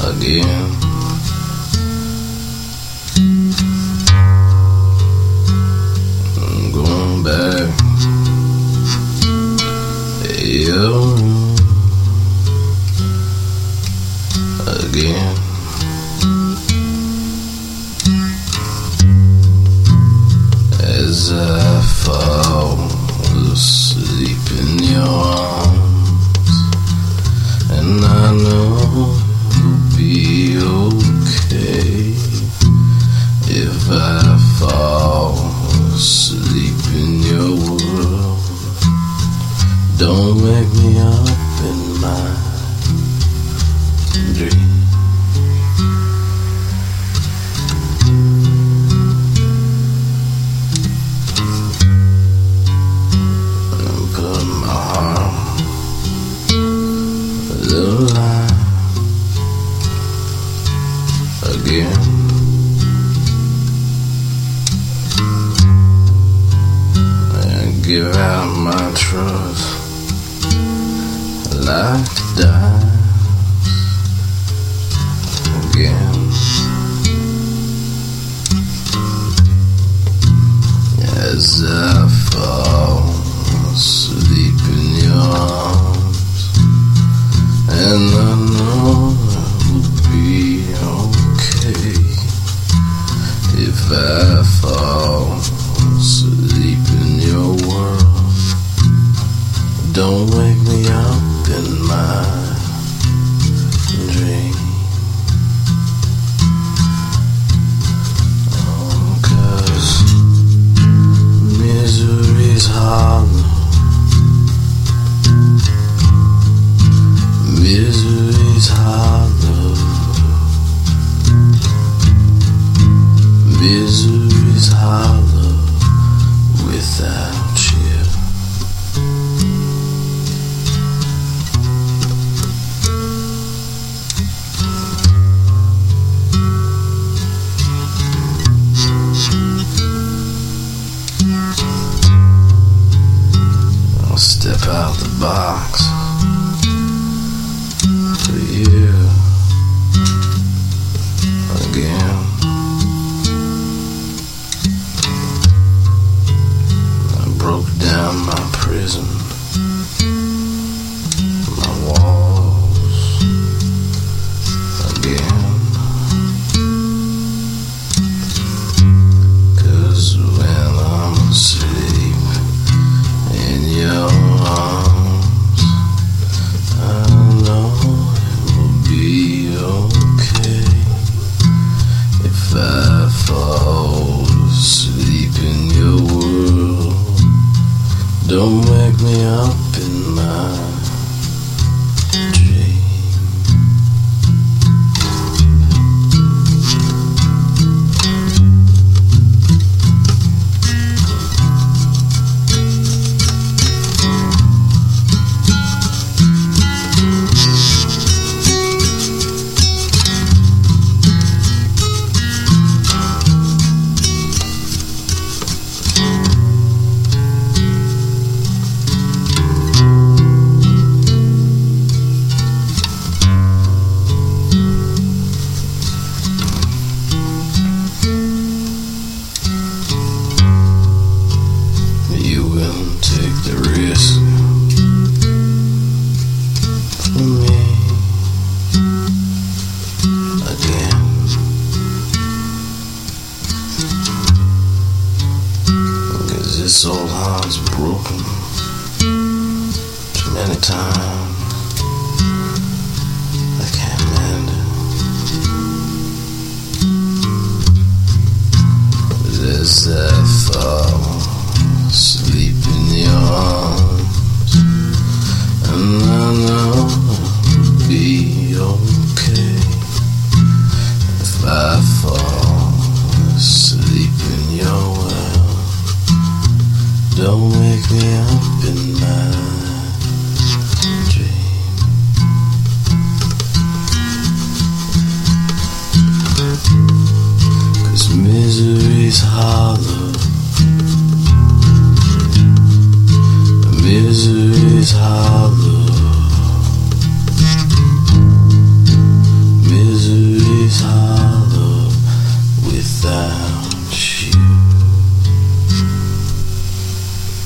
again. I'm going back. Yo, again. As I fall asleep in your arms, and I know it'll be okay if I fall asleep in your world. Don't wake me up in my dream. Again, and give out my trust like dimes again. As I fall asleep in your arms, and I know it'll be okay if I fall asleep in your world. Don't wake me up in my dream. Oh, 'cause misery's hollow. Misery's hollow. Misery's hollow without you. I'll step out the box for you again. Broke down my prison, my walls again. 'Cause when I'm asleep in your arms, I know it will be okay if I fall asleep in your world. Don't wake me up in my dream. This old heart's broken too many times. I can't mend it. But as I fall asleep in your arms, and I know it'll be okay if I fall asleep in your world. Don't wake me up in my dream. 'Cause misery's hollow. Misery's hollow.